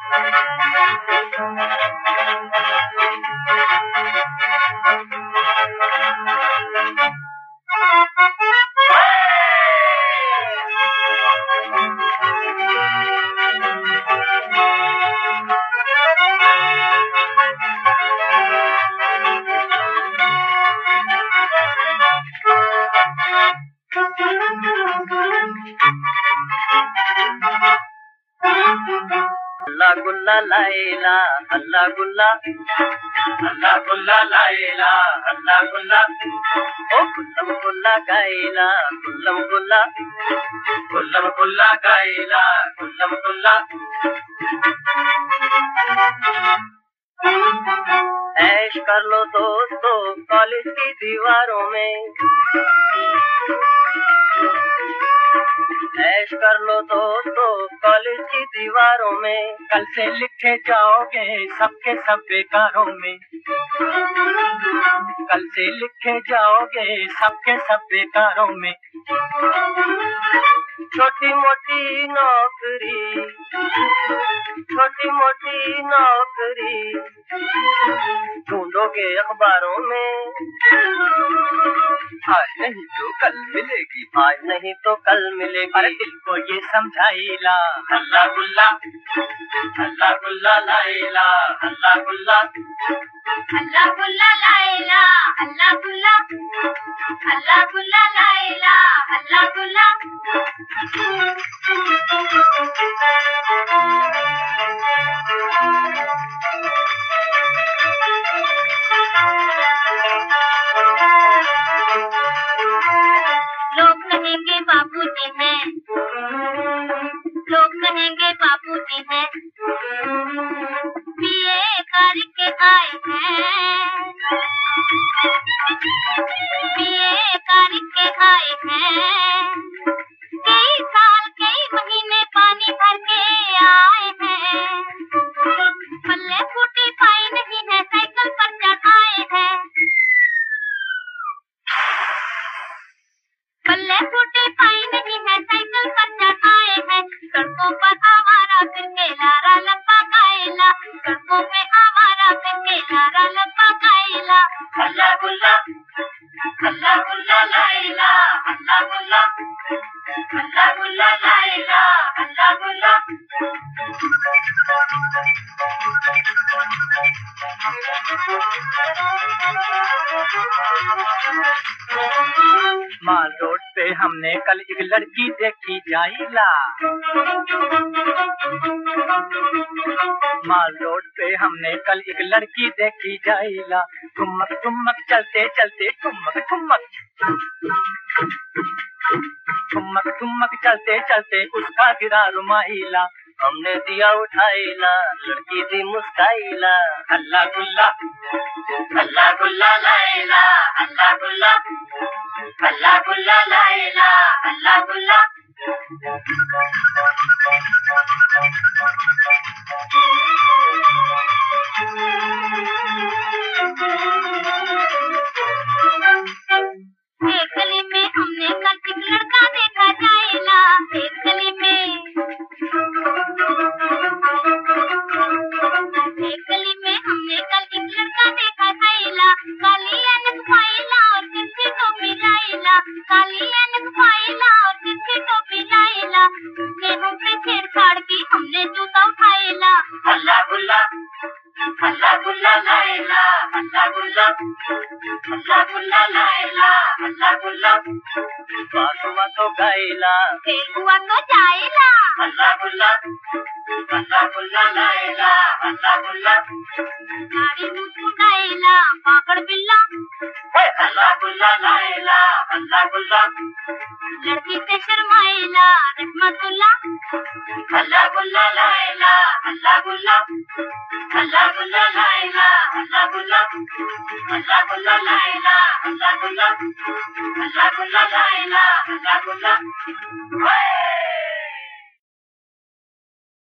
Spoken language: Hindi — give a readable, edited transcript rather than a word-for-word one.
अल्लाह गुल्ला लाइला अल्लाह गुल्ला लाइला अल्लाह गुल्ला ओ गुल्लम गुल्ला गाइला गुल्लम गुल्ला गाइला गुल्लम गुल्ला। ऐश कर लो दोस्तों कॉलेज की दीवारों में, ऐश कर लो दोस्तों कॉलेज की दीवारों में। कल से लिखे जाओगे सबके सब बेकारों में, कल से लिखे जाओगे सबके सब बेकारों में। छोटी मोटी नौकरी, छोटी मोटी नौकरी ढूंढोगे अखबारों में। आज नहीं तो कल मिलेगी, आज नहीं तो कल मिलेगी। अरे दिल को ये समझाइला अल्लाह गुल्ला लाइला अल्लाह गुल्ला लाइला अल्लाह गुल्ला लाइला अल्लाह गुल्ला। लोग कहेंगे बाबूजी हैं, लोग कहेंगे बाबूजी हैं, बीए करके आए हैं, बीए करके आए हैं। कई साल कई महीने पानी भर के आए हैं, पल्ले फूटी पाई नहीं है, साइकिल पर चढ़ आए हैं, पल्ले फूटी पाई नहीं है, साइकिल पर चढ़ आए हैं। सड़कों पर आवारा फिर के लारा लपा गाइला, सड़कों पे आवारा फिर के लारा लपा गाइला। अल्लाह गुल्ला लाइला अल्लाह गुल्ला लाइला अल्लाह गुल्ला। माल रोड पे हमने कल एक लड़की देखी जाइला, माल रोड पे हमने कल एक लड़की देखी जाइला। ठुमक ठुमक चलते चलते ठुमक ठुमक, ठुमक ठुमक चलते चलते उसका गिरा रुमाइला। हमने दिया उठाइला लड़की दी मुस्काइला। अल्लाह गुल्ला लाइला अल्लाह गुल्ला लाइला अल्लाह गुल्ला। एक गली में हमने कल एक लड़का देखा जाइला, एक गली में, एक गली में हमने कल एक लड़का देखा जाइला। काली ऐनक पाइला और तिरछी टोपी लाइला, काली ऐनक पाइला और तिरछी टोपी लाइला। उसने हमसे छेड़छाड़ की हमने जूता उठाइला। अल्लाह गुल्ला लाइला अल्लाह गुल्ला लाइला अल्लाह गुल्ला। पास हुआ तो गाइला, फेल हुआ तो जाइला। अल्लाह गुल्ला लाइला अल्लाह गुल्ला। गाड़ी दूध उठाइला पाकड़ बिल्ला, अल्लाह गुल्ला लाइला अल्लाह गुल्ला। लड़की से शर्माइला रहमतुल्ला। अल्लाह गुल्ला लाइला अल्लाह गुल्ला लाइला अल्लाह गुल्ला। अल्लाह गुल्ला लाइला अल्लाह गुल्ला लाइला अल्लाह गुल्ला।